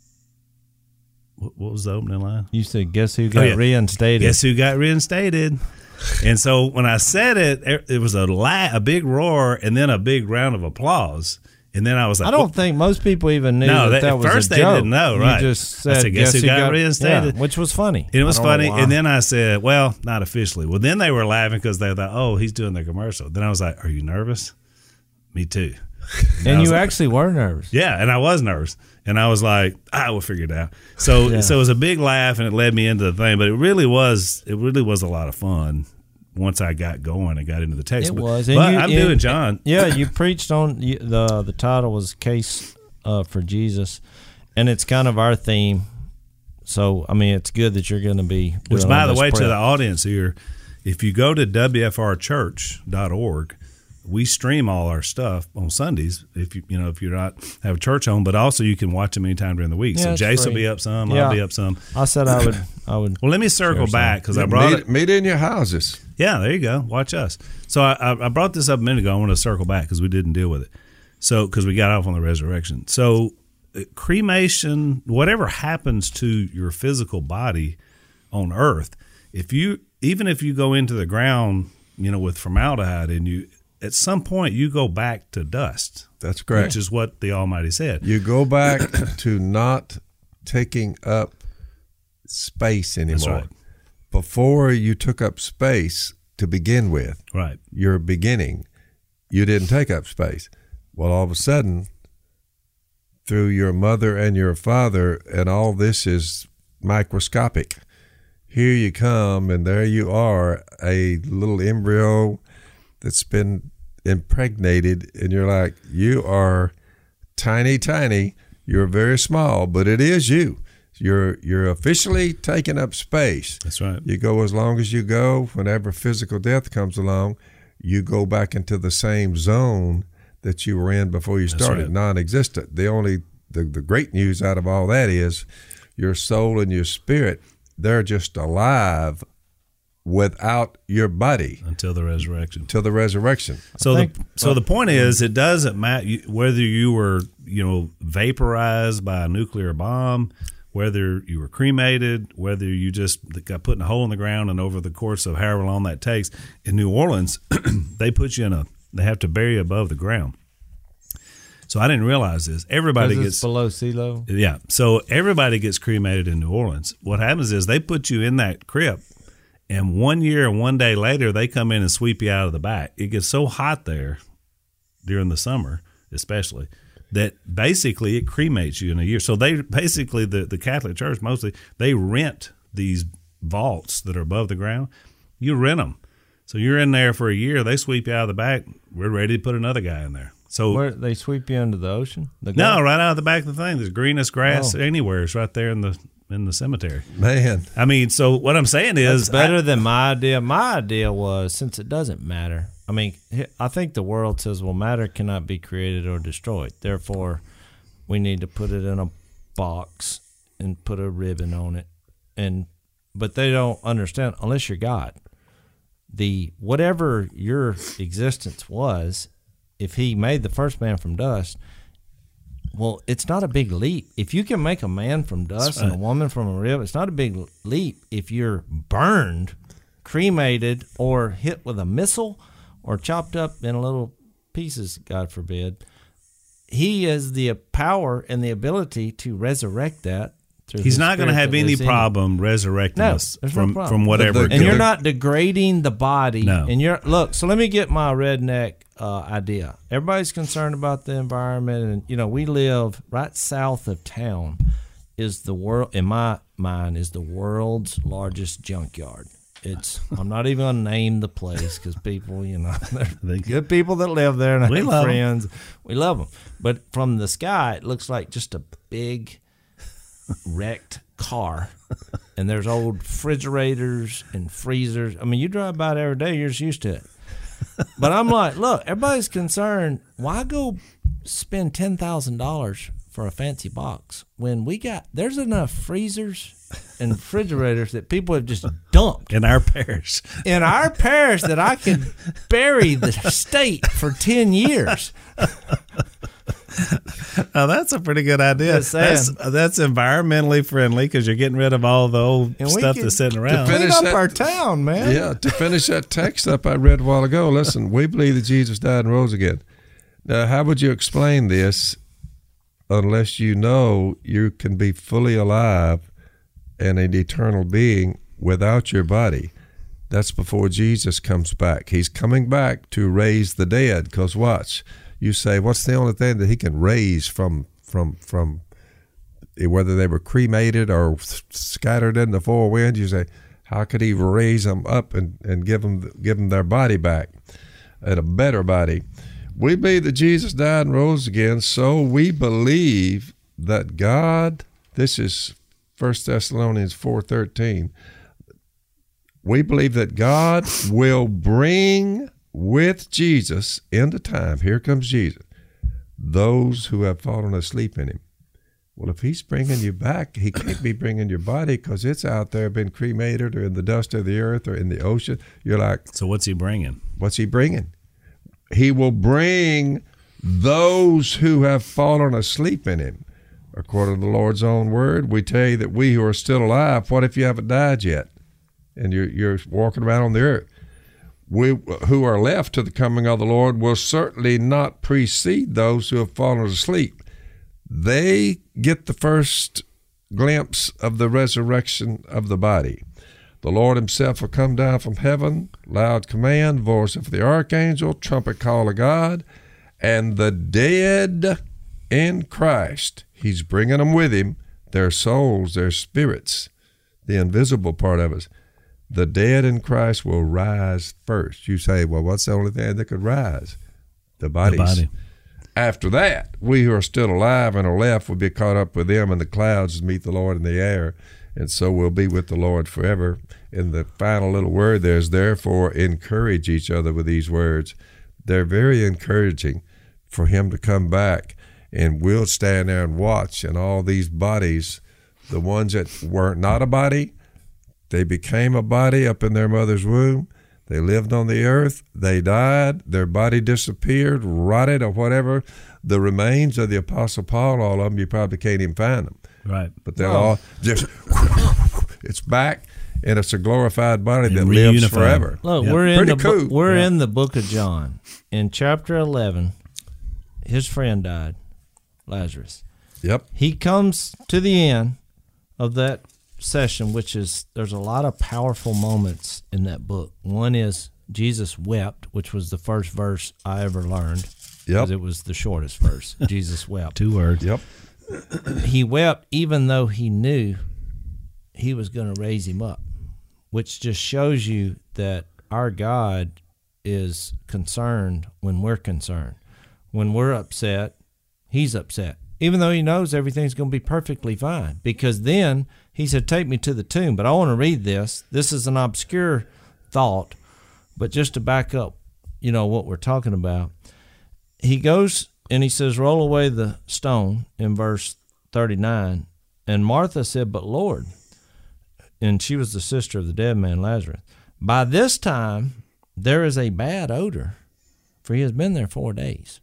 what, what was the opening line? You said, "Guess who got yeah. reinstated?" Guess who got reinstated? And so when I said it, it- it was a la- a big roar and then a big round of applause. And then I was like, I don't think most people even knew No, that, they- that at was first a they joke. didn't know, You right. just I said, said, "Guess who got reinstated?" Yeah, which was funny. And it was I don't know funny. why. And then I said, well, not officially. Well, then they were laughing because they thought, oh, he's doing the commercial. Then I was like, are you nervous? Me too. and I was you like- actually were nervous. Yeah, and I was nervous. And I was like, I will figure it out. So Yeah. so it was a big laugh and it led me into the thing. But it really was it really was a lot of fun once I got going and got into the text. It But- was. But And you- I'm and- doing John. Yeah, you preached on you, the the title was Case uh, for Jesus, and it's kind of our theme So I mean, it's good that you're going to be. Which, doing by all the this way, prep. to the audience here, if you go to w f r church dot org, we stream all our stuff on Sundays. If you you know if you're not have a church home, but also you can watch them anytime during the week. Yeah, so it's Jace free. will be up some. Yeah. I'll be up some. I said I would. I would. Well, let me circle Share back because I brought meet, it. meet in your houses. Yeah, there you go. Watch us. So I, I I brought this up a minute ago. I want to circle back because we didn't deal with it. So because we got off on the resurrection. So uh, cremation, whatever happens to your physical body on Earth, if you even if you go into the ground, you know, with formaldehyde in you, at some point you go back to dust. That's correct. Which is what the Almighty said. You go back to not taking up space anymore. That's right. Before you took up space to begin with, Right. your beginning, you didn't take up space. Well, all of a sudden, through your mother and your father, and all this is microscopic. Here you come, and there you are, a little embryo that's been impregnated, and you're like, you are tiny, tiny. You're very small, but it is you. You're you're officially taking up space. That's right. You go as long as you go. Whenever physical death comes along, you go back into the same zone that you were in before you started, right. non-existent. The only the, the great news out of all that is your soul and your spirit, they're just alive without your body Until the resurrection. till the resurrection. So think- the so the point is, it doesn't matter you- whether you were you know vaporized by a nuclear bomb, whether you were cremated, whether you just got put in a hole in the ground, and over the course of however long that takes. In New Orleans, they put you in a they have to bury you above the ground. So I didn't realize this. Everybody Because gets it's below sea level. yeah. So everybody gets cremated in New Orleans. What happens is they put you in that crypt, and one year and one day later, they come in and sweep you out of the back. It gets so hot there during the summer, especially, that basically it cremates you in a year. So they basically, the, the Catholic Church mostly, they rent these vaults that are above the ground. You rent them. So you're in there for a year. They sweep you out of the back. We're ready to put another guy in there. So Where they sweep you into the ocean? The no, Gulf? right out of the back of the thing. There's greenest grass Oh. anywhere. It's right there in the in the cemetery. Man, I mean, so what I'm saying is It's better than my idea. My idea was, since it doesn't matter, I mean, I think the world says, well, matter cannot be created or destroyed. Therefore, we need to put it in a box and put a ribbon on it. And but they don't understand, unless you're God. The whatever your existence was, if he made the first man from dust, well, it's not a big leap. If you can make a man from dust and a woman from a rib, it's not a big leap if you're burned, cremated, or hit with a missile or chopped up in little pieces, God forbid. He has the power and the ability to resurrect that. through he's his not going to spirit have that any lives in you. problem resurrecting No, us there's no from problem. from whatever. But the- And you're Good. not degrading the body. No. And you're look. So let me get my redneck uh, idea. Everybody's concerned about the environment, and you know we live right south of town. Is the world in my mind is the world's largest junkyard. It's. I'm not even gonna name the place because people, you know, they're They- good people that live there and I We have love 'em. friends. We love them, but from the sky, it looks like just a big wrecked car. And there's old refrigerators and freezers. I mean, you drive by it every day, you're just used to it. But I'm like, look, everybody's concerned. Why go spend ten thousand dollars for a fancy box when we got, there's enough freezers and refrigerators that people have just dumped in our parish. in our parish that I could bury the state for ten years. Oh, that's a pretty good idea. Just saying. That's that's environmentally friendly because you're getting rid of all the old And we stuff can- that's sitting around. Finish Clean up that- our town, man. yeah, to finish that text up I read a while ago, listen, we believe that Jesus died and rose again. Now, how would you explain this unless you know you can be fully alive and an eternal being without your body? That's before Jesus comes back. He's coming back to raise the dead, because watch, you say, what's the only thing that he can raise from, from, from whether they were cremated or scattered in the four winds? You say, how could he raise them up and, and give them, give them their body back and a better body? We believe that Jesus died and rose again, so we believe that God, this is First Thessalonians four thirteen. We believe that God will bring with Jesus into time, here comes Jesus, those who have fallen asleep in him. Well, if he's bringing you back, he can't be bringing your body because it's out there, been cremated or in the dust of the earth or in the ocean. You're like, so what's he bringing? What's he bringing? He will bring those who have fallen asleep in him. According to the Lord's own word, we tell you that we who are still alive, what if you haven't died yet and you're, you're walking around on the earth? We who are left to the coming of the Lord will certainly not precede those who have fallen asleep. They get the first glimpse of the resurrection of the body. The Lord himself will come down from heaven, loud command, voice of the archangel, trumpet call of God, and the dead in Christ, he's bringing them with him, their souls, their spirits, the invisible part of us. The dead in Christ will rise first. You say, well, what's the only thing that could rise? The bodies. The body. After that, we who are still alive and are left will be caught up with them in the clouds to meet the Lord in the air, and so we'll be with the Lord forever. And the final little word there is, therefore, encourage each other with these words. They're very encouraging for him to come back, and we'll stand there and watch, and all these bodies, the ones that were not a body, they became a body up in their mother's womb. They lived on the earth. They died. Their body disappeared, rotted, or whatever. The remains of the Apostle Paul, all of them, you probably can't even find them. Right. But they'll Oh. all just, it's back, and it's a glorified body And that lives reunified. forever. Look, Yep. we're in Pretty the book, cool. we're Yeah. in the book of John. In chapter eleven, his friend died, Lazarus. Yep. He comes to the end of that session, which is, there's a lot of powerful moments in that book. One is Jesus wept, which was the first verse I ever learned. Yep. 'Cause it was the shortest verse. Jesus wept. Two words. Yep. He wept even though he knew he was going to raise him up, which just shows you that our God is concerned when we're concerned. When we're upset, he's upset, even though he knows everything's going to be perfectly fine, because then he said, take me to the tomb. But I want to read this. This is an obscure thought, but just to back up, you know, what we're talking about. He goes and he says, roll away the stone in verse thirty-nine. And Martha said, but Lord, and she was the sister of the dead man, Lazarus, by this time there is a bad odor, for he has been there four days.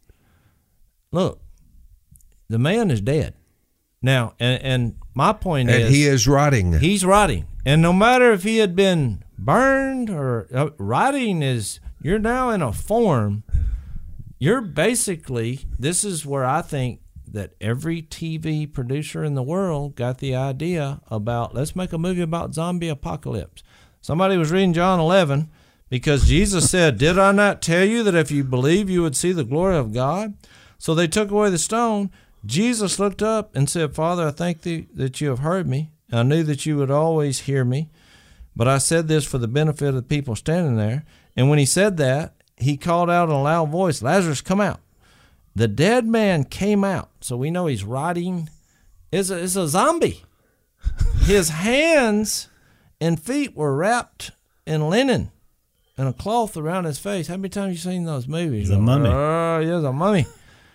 Look, the man is dead. Now, and, and my point And is, he is rotting. he's rotting. And no matter if he had been burned or uh, rotting is, you're now in a form. You're basically, this is where I think that every T V producer in the world got the idea about, let's make a movie about zombie apocalypse. Somebody was reading John eleven because Jesus said, did I not tell you that if you believe you would see the glory of God? So they took away the stone. Jesus looked up and said, Father, I thank thee that you have heard me. I knew that you would always hear me, but I said this for the benefit of the people standing there. And when he said that, he called out in a loud voice, Lazarus, come out. The dead man came out. So we know he's rotting. It's a, it's a zombie. His hands and feet were wrapped in linen and a cloth around his face. How many times have you seen those movies? He's a mummy. Oh, yeah, he's a mummy.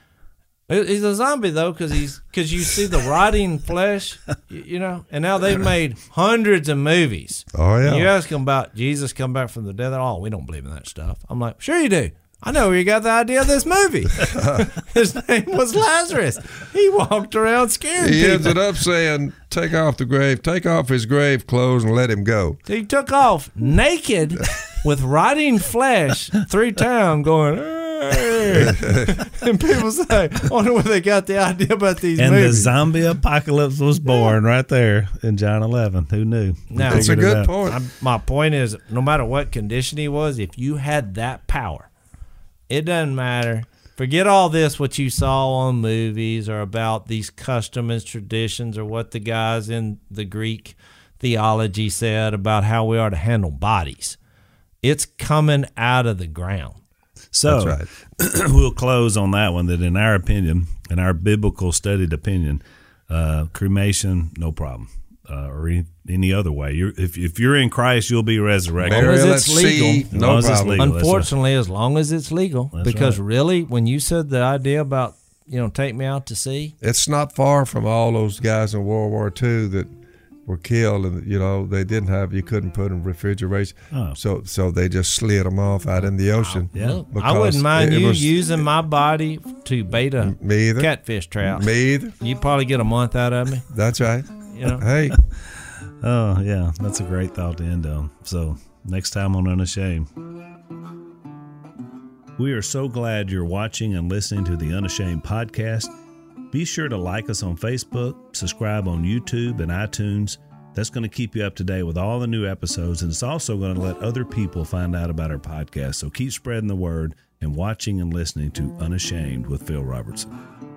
He's a zombie, though, because he's because you see the rotting flesh, you, you know. And now they've made hundreds of movies. Oh, yeah. And you ask them about Jesus come back from the dead. They're, oh, we don't believe in that stuff. I'm like, sure you do. I know where you got the idea of this movie. His name was Lazarus. He walked around scaring He people. ended up saying, take off the grave, take off his grave clothes and let him go. He took off naked with rotting flesh through town going, hey. And people say, I wonder where they got the idea about these And the movies. zombie apocalypse was born right there in John eleven. Who knew? We Now- That's a figured it good out. point. I'm, my point is, no matter what condition he was, if you had that power, it doesn't matter. Forget all this, what you saw on movies or about these customs, traditions, or what the guys in the Greek theology said about how we are to handle bodies. It's coming out of the ground. So That's we'll close on that one, that in our opinion, in our biblical studied opinion, uh, cremation, no problem. uh, or any, any other way. You're, if if you're in Christ, you'll be resurrected. As long as Burial it's at sea, legal. As no long as it's problem. legal. That's Unfortunately, as long as it's legal, That's because right. really, when you said the idea about you know take me out to sea, It's not far from all those guys in World War Two that were killed, and you know they didn't have you couldn't put in refrigeration, Oh. so so they just slid them off out in the ocean. Yeah. look, I Because wouldn't mind it- it you was- using my body to bait a Me either. catfish trout. Me either. You probably get a month out of me. That's right. You know, Hey, Oh, yeah. That's a great thought to end on. So, next time on Unashamed. We are so glad you're watching and listening to the Unashamed podcast. Be sure to like us on Facebook, subscribe on YouTube and iTunes. That's going to keep you up to date with all the new episodes, and it's also going to let other people find out about our podcast. So keep spreading the word and watching and listening to Unashamed with Phil Robertson.